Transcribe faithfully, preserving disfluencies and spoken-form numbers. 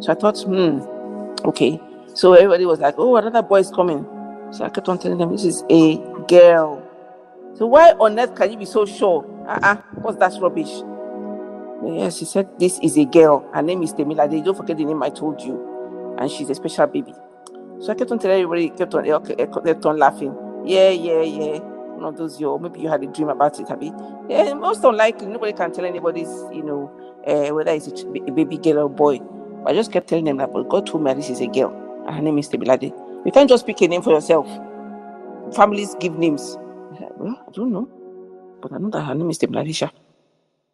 So I thought, hmm, okay. So everybody was like, oh, another boy is coming. So I kept on telling them, this is a girl. So why on earth can you be so sure? Uh-uh, what's that rubbish? Yes, she said, this is a girl. Her name is Temilade. Don't forget the name I told you. And she's a special baby. So I kept on telling everybody, kept on, kept on laughing. Yeah, yeah, yeah. One of those, yo, maybe you had a dream about it, Abby. Yeah, most unlikely, nobody can tell anybody's, you know, uh, whether it's a, a baby girl or boy. But I just kept telling them that, but God told me this is a girl. And her name is Temilade. You can't just pick a name for yourself. Families give names. I said, well, I don't know. But I know that her name is Temilade.